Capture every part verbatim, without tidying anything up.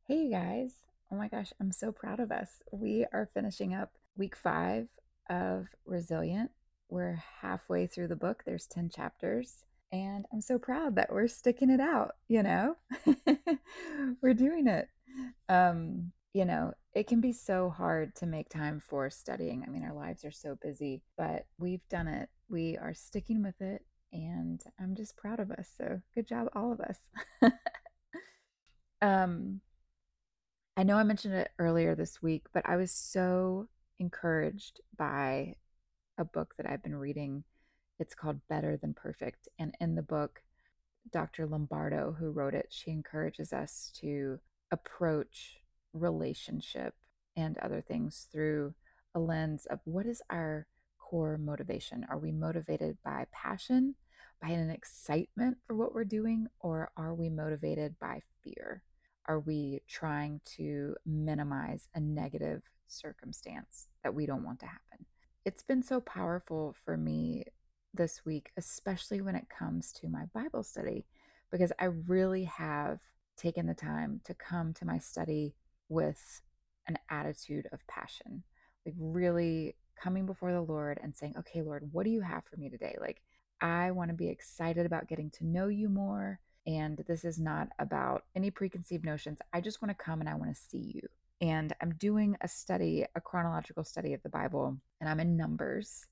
Hey you guys. Oh my gosh, I'm so proud of us. We are finishing up week five of Resilient. We're halfway through the book, there's ten chapters, and I'm so proud that we're sticking it out, you know? We're doing it. Um, you know, it can be so hard to make time for studying. I mean, our lives are so busy, but we've done it. We are sticking with it, and I'm just proud of us. So good job, all of us. um, I know I mentioned it earlier this week, but I was so encouraged by a book that I've been reading. It's called Better Than Perfect. And in the book, Doctor Lombardo, who wrote it, she encourages us to approach relationship and other things through a lens of what is our core motivation? Are we motivated by passion, by an excitement for what we're doing, or are we motivated by fear? Are we trying to minimize a negative circumstance that we don't want to happen? It's been so powerful for me this week, especially when it comes to my Bible study, because I really have taken the time to come to my study with an attitude of passion, like really coming before the Lord and saying, okay, Lord, what do you have for me today? Like, I want to be excited about getting to know you more. And this is not about any preconceived notions. I just want to come and I want to see you. And I'm doing a study, a chronological study of the Bible, and I'm in Numbers.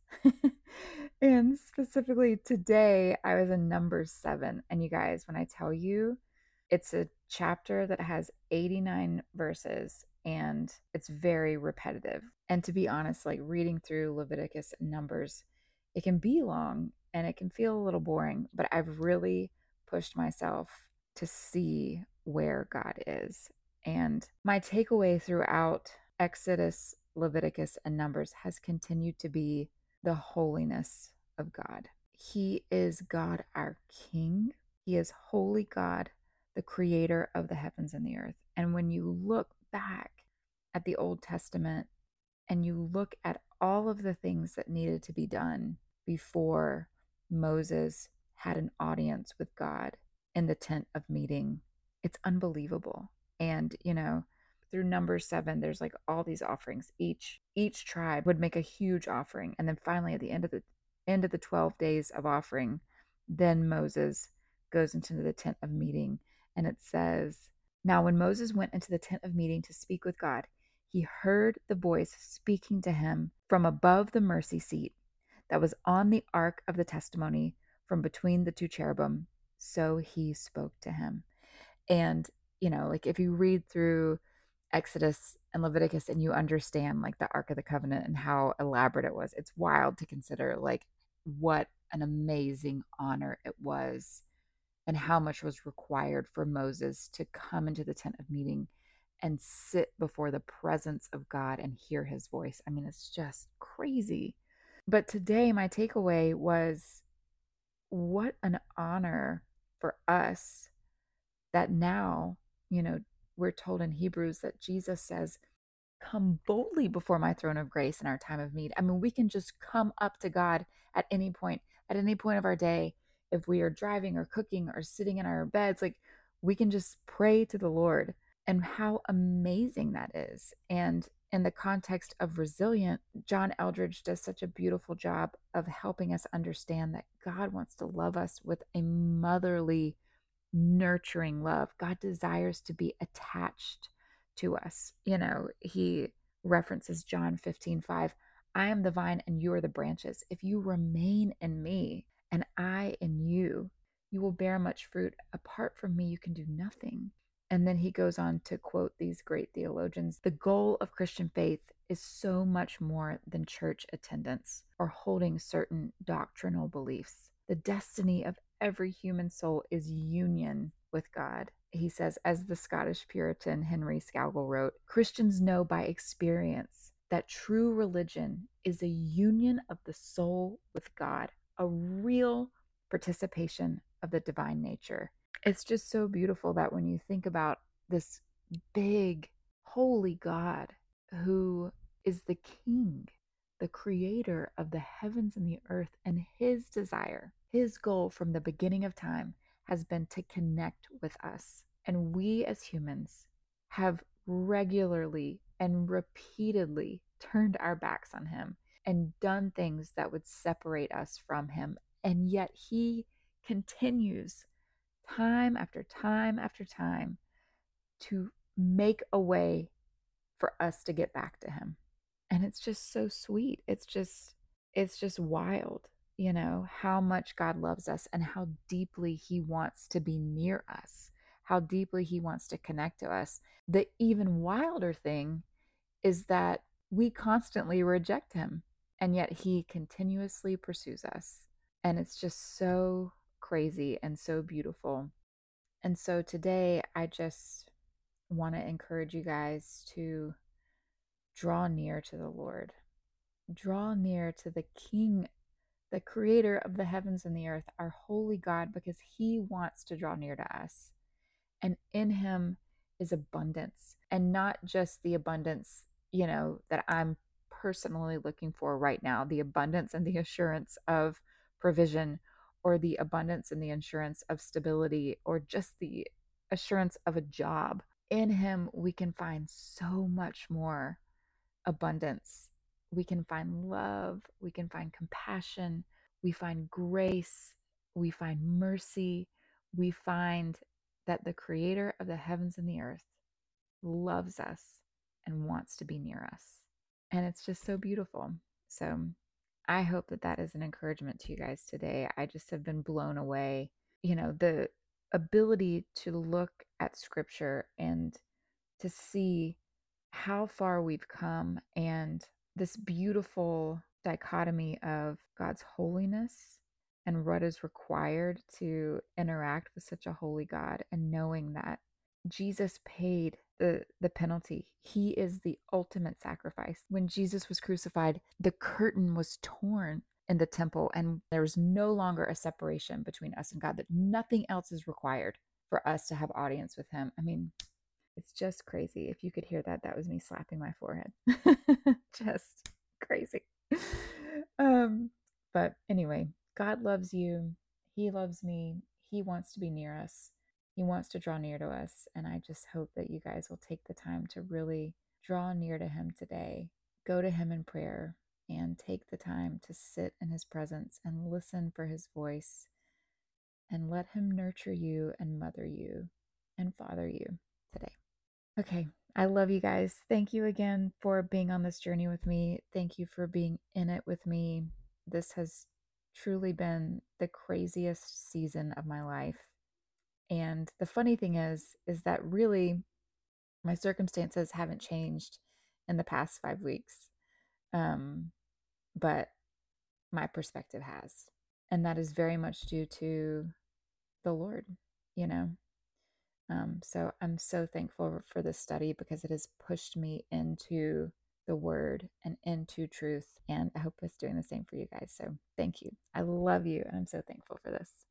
And specifically today, I was in Numbers seven. And you guys, when I tell you, it's a chapter that has eighty-nine verses and it's very repetitive. And to be honest, like reading through Leviticus and Numbers, it can be long and it can feel a little boring, but I've really pushed myself to see where God is. And my takeaway throughout Exodus, Leviticus, and Numbers has continued to be the holiness of God. He is God, our King. He is holy God, the creator of the heavens and the earth. And when you look back at the Old Testament and you look at all of the things that needed to be done before Moses had an audience with God in the tent of meeting, it's unbelievable. And, you know, through number seven, there's like all these offerings. Each each tribe would make a huge offering. And then finally at the end of the end of the twelve days of offering, then Moses goes into the tent of meeting. And it says, now when Moses went into the tent of meeting to speak with God, he heard the voice speaking to him from above the mercy seat that was on the ark of the testimony from between the two cherubim. So he spoke to him. And, you know, like if you read through Exodus and Leviticus and you understand like the Ark of the Covenant and how elaborate it was, it's wild to consider like what an amazing honor it was and how much was required for Moses to come into the tent of meeting and sit before the presence of God and hear his voice. I mean, it's just crazy. But today, my takeaway was what an honor for us that now, you know, we're told in Hebrews that Jesus says, come boldly before my throne of grace in our time of need. I mean, we can just come up to God at any point, at any point of our day. If we are driving or cooking or sitting in our beds, like we can just pray to the Lord, and how amazing that is. And in the context of resilient, John Eldridge does such a beautiful job of helping us understand that God wants to love us with a motherly, nurturing love. God desires to be attached to us. You know, he references John fifteen five. I am the vine and you are the branches. If you remain in me and I in you, you will bear much fruit. Apart from me, you can do nothing. And then he goes on to quote these great theologians. The goal of Christian faith is so much more than church attendance or holding certain doctrinal beliefs. The destiny of every human soul is union with God. He says, as the Scottish Puritan Henry Scougal wrote, Christians know by experience that true religion is a union of the soul with God, a real participation of the divine nature. It's just so beautiful that when you think about this big, holy God who is the King, the creator of the heavens and the earth, and his desire, his goal from the beginning of time has been to connect with us. And we as humans have regularly and repeatedly turned our backs on him and done things that would separate us from him. And yet he continues time after time after time to make a way for us to get back to him. And it's just so sweet. It's just it's just wild, you know, how much God loves us and how deeply he wants to be near us, how deeply he wants to connect to us. The even wilder thing is that we constantly reject him, and yet he continuously pursues us. And it's just so crazy and so beautiful. And so today, I just want to encourage you guys to draw near to the Lord, draw near to the King, the creator of the heavens and the earth, our holy God, because he wants to draw near to us. And in him is abundance, and not just the abundance, you know, that I'm personally looking for right now, the abundance and the assurance of provision, or the abundance and the assurance of stability, or just the assurance of a job. In him, we can find so much more abundance. We can find love, we can find compassion, we find grace, we find mercy, we find that the creator of the heavens and the earth loves us and wants to be near us. And it's just so beautiful. So I hope that that is an encouragement to you guys today. I just have been blown away. You know, the ability to look at scripture and to see how far we've come, and this beautiful dichotomy of God's holiness and what is required to interact with such a holy God, and knowing that Jesus paid the, the penalty. He is the ultimate sacrifice. When Jesus was crucified, the curtain was torn in the temple, and there was no longer a separation between us and God, that nothing else is required for us to have audience with him. I mean, it's just crazy. If you could hear that, that was me slapping my forehead. Just crazy. Um, but anyway, God loves you. He loves me. He wants to be near us. He wants to draw near to us. And I just hope that you guys will take the time to really draw near to him today. Go to him in prayer and take the time to sit in his presence and listen for his voice, and let him nurture you and mother you and father you today. Okay. I love you guys. Thank you again for being on this journey with me. Thank you for being in it with me. This has truly been the craziest season of my life. And the funny thing is, is that really my circumstances haven't changed in the past five weeks. Um, but my perspective has. And that is very much due to the Lord, you know. Um, so I'm so thankful for this study, because it has pushed me into the word and into truth. And I hope it's doing the same for you guys. So thank you. I love you. And I'm so thankful for this.